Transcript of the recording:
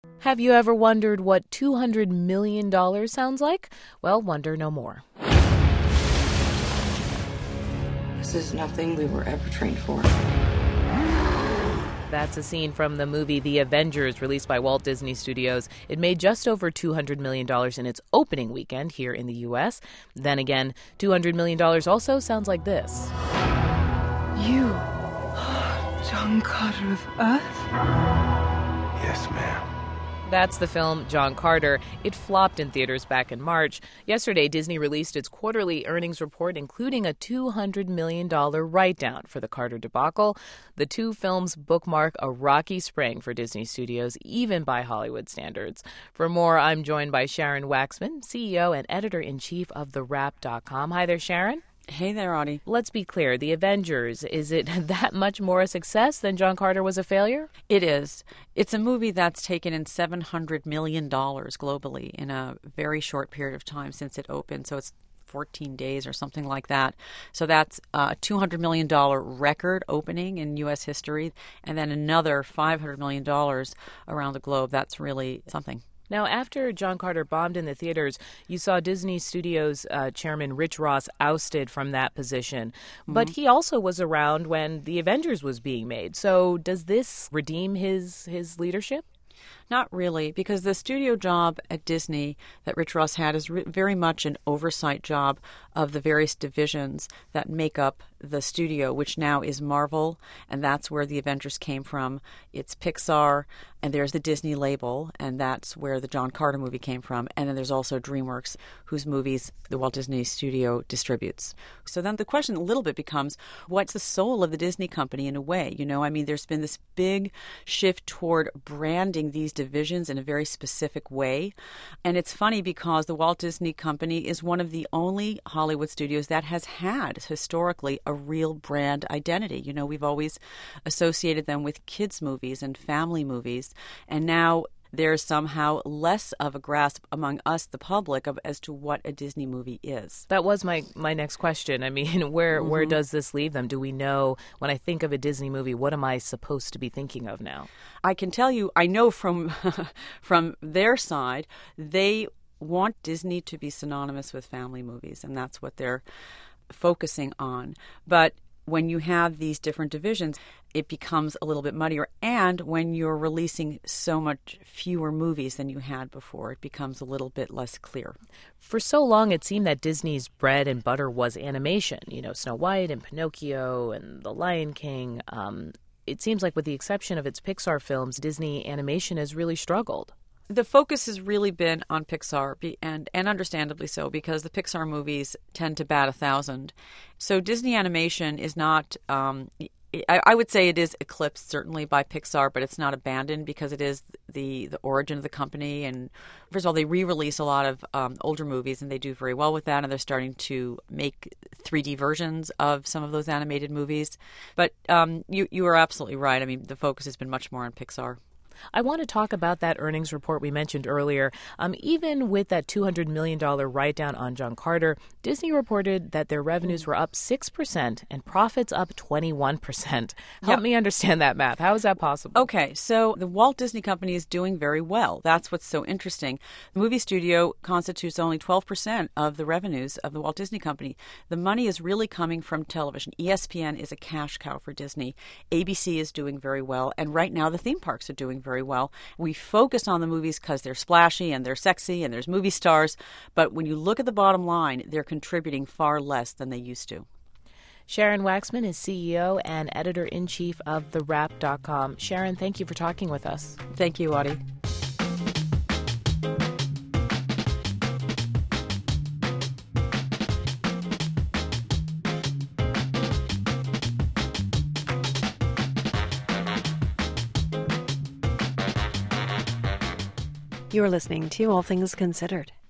Have you ever wondered what $200 million sounds like? Well, wonder no more. This is nothing we were ever trained for. That's a scene from the movie The Avengers, released by Walt Disney Studios. It made just over $200 million in its opening weekend here in the U.S. Then again, $200 million also sounds like this. You, John Carter of Earth? Yes, ma'am. That's the film John Carter. It flopped in theaters back in March. Yesterday, Disney released its quarterly earnings report, including a $200 million write-down for the Carter debacle. The two films bookmark a rocky spring for Disney Studios, even by Hollywood standards. For more, I'm joined by Sharon Waxman, CEO and editor-in-chief of TheWrap.com. Hi there, Sharon. Hey there, Audie. Let's be clear. The Avengers, is it that much more a success than John Carter was a failure? It is. It's a movie that's taken in $700 million globally in a very short period of time since it opened. So it's 14 days or something like that. So that's a $200 million record opening in U.S. history, and then another $500 million around the globe. That's really something. Now, after John Carter bombed in the theaters, you saw Disney Studios chairman Rich Ross ousted from that position. But he also was around when The Avengers was being made. So does this redeem his leadership? Not really, because the studio job at Disney that Rich Ross had is very much an oversight job of the various divisions that make up the studio, which now is Marvel, and that's where the Avengers came from. It's Pixar, and there's the Disney label, and that's where the John Carter movie came from. And then there's also DreamWorks, whose movies the Walt Disney Studio distributes. So then the question a little bit becomes, what's the soul of the Disney company in a way? You know, I mean, there's been this big shift toward branding these divisions in a very specific way. And it's funny because the Walt Disney Company is one of the only Hollywood studios that has had historically a real brand identity. You know, we've always associated them with kids' movies and family movies. And now there's somehow less of a grasp among us, the public, as to what a Disney movie is. That was my next question. I mean, where does this leave them? Do we know, when I think of a Disney movie, what am I supposed to be thinking of now? I can tell you, I know from from their side, they want Disney to be synonymous with family movies, and that's what they're focusing on. But when you have these different divisions, it becomes a little bit muddier. And when you're releasing so much fewer movies than you had before, it becomes a little bit less clear. For so long, it seemed that Disney's bread and butter was animation. You know, Snow White and Pinocchio and The Lion King. It seems like with the exception of its Pixar films, Disney animation has really struggled. The focus has really been on Pixar, and understandably so, because the Pixar movies tend to bat 1,000. So Disney animation is not, I would say it is eclipsed certainly by Pixar, but it's not abandoned because it is the origin of the company. And first of all, they re-release a lot of older movies, and they do very well with that, and they're starting to make 3D versions of some of those animated movies. But you are absolutely right. I mean, the focus has been much more on Pixar. I want to talk about that earnings report we mentioned earlier. Even with that $200 million write-down on John Carter, Disney reported that their revenues were up 6% and profits up 21%. Help me understand that math. How is that possible? Okay, so the Walt Disney Company is doing very well. That's what's so interesting. The movie studio constitutes only 12% of the revenues of the Walt Disney Company. The money is really coming from television. ESPN is a cash cow for Disney. ABC is doing very well, and right now the theme parks are doing very well. We focus on the movies because they're splashy and they're sexy and there's movie stars, but when you look at the bottom line, they're contributing far less than they used to. Sharon Waxman is CEO and editor-in-chief of TheWrap.com. Sharon, thank you for talking with us. Thank you, Audie. You're listening to All Things Considered.